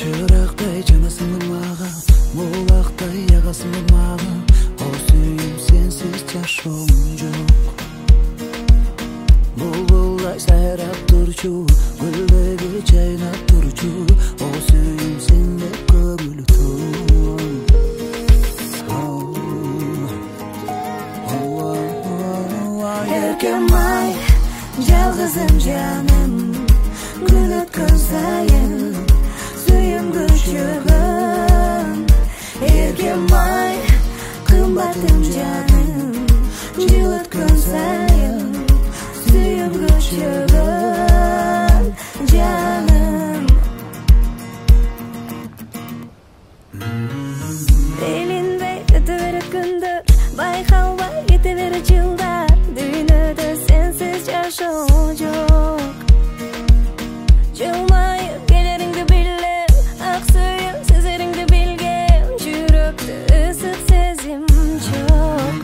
Чырақтай жанасың маған, молақтай ағасың маған. О сүйім сенсіз жашауым жоқ. Бұлбұлдай сайрап тұрчу, гүлдегі жайнап тұрчу. О сүйім сенде көңіл тұр. Еркем-ай, жалғызым жаным, күн өткен сайын сүйім күшігім. Еркем-ай, қымбатым жаным, жыл өткен сайын сүйім күшігім жаным. Белінбей өте берет күндер, байқалбай кете берет жылдар. Дүйнөдө сенсиз жашоо жок. Жылмайып келериңди билем, ак сүйүм сезериңди билгем. Жүрөктө ысык сезим жок.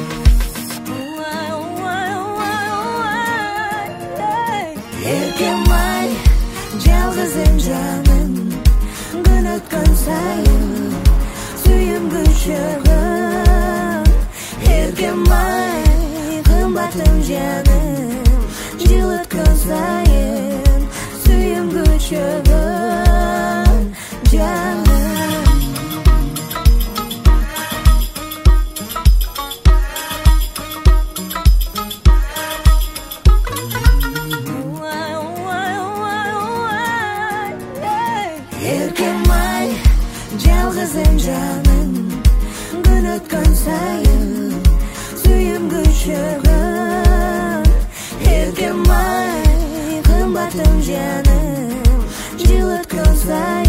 Эркем-ай, жалгызым жаным, күн өткөн сайын сүйүм күчөгөн. Эркем-ай, қымбатым жаным, жыл өткөн сайын сүйім күчөгөн жаным. Еркем-ай, жалғызым жаным, күн өткөн сайын сүйім күчөгөн. Еркем-ай, қымбатым жаным, жыл өткөн сайын